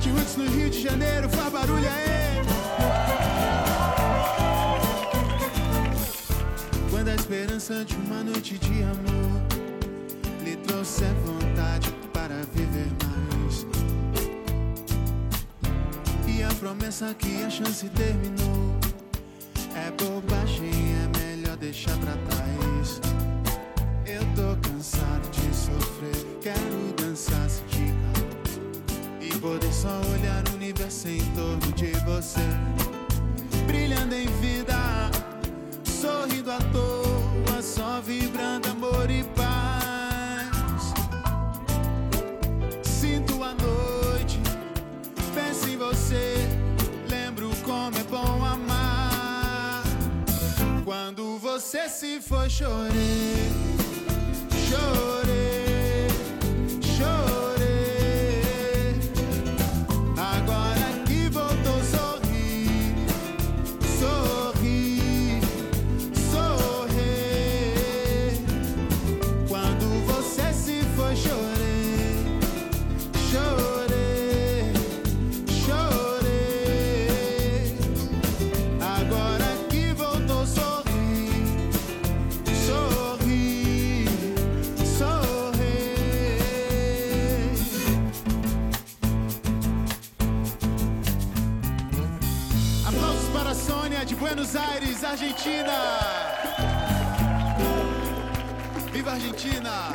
Roots no Rio de Janeiro, faz barulho aí. Quando a esperança de uma noite de amor lhe trouxe a vontade para viver mais, e a promessa que a chance terminou, é bobagem, é melhor deixar pra trás. Eu tô cansado de sofrer, quero dançar, sentir calor e poder só olhar o universo em torno de você, brilhando em vida, sorrindo à toa, só vibrando amor e paz. Sinto a noite, penso em você, lembro como é bom amar. Quando você se foi, chorei, chorei, chorei. Agora que voltou, sorri, sorri, sorri. Quando você se foi, chorei, chorei, chorei. Agora que voltou, sorri, sorri, sorri. Aplausos para a Sônia de Buenos Aires, Argentina. Viva a Argentina!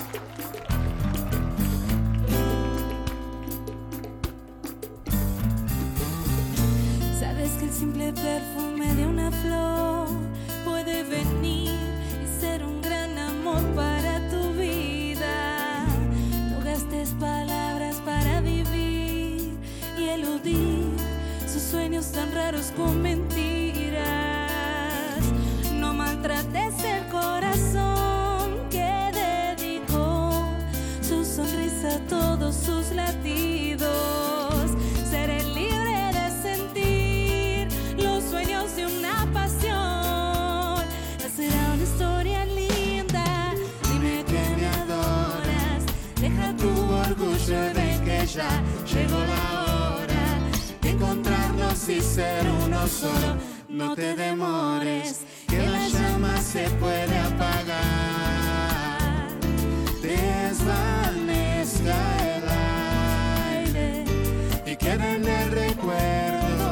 Sabes que el simple perfume de una flor puede venir y ser un gran amor para tu vida. No gastes palabras para vivir y eludir sus sueños tan raros con mentiras. No maltrates el corazón que dedicó su sonrisa a todos sus latidos. Seré libre de sentir los sueños de una pasión. Será una historia linda. Dime que me adoras. Deja tu orgullo y ven que ya llegó la hora de encontrarnos y ser uno solo. No te demores, que la llama se puede apagar. Desvanezca el aire y quede en el recuerdo.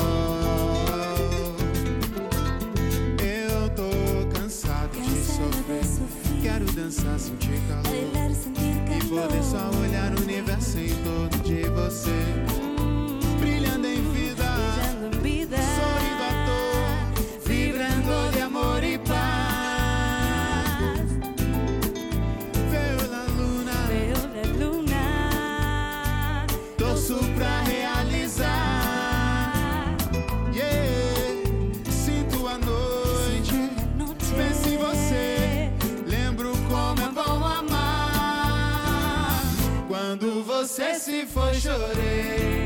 Eu tô cansado de sofrer, quero dançar, sentir calor Bailar, sentir e poder só calor. olhar o universo em torno de você, brilhando em vida, Brillando en vida. sorrindo à toa, vibrando de amor e paz. Veo la luna, Veo la luna. torço pra realizar. Yeah, sinto a noite, penso em você, lembro como é bom amar. Quando você se foi, chorei,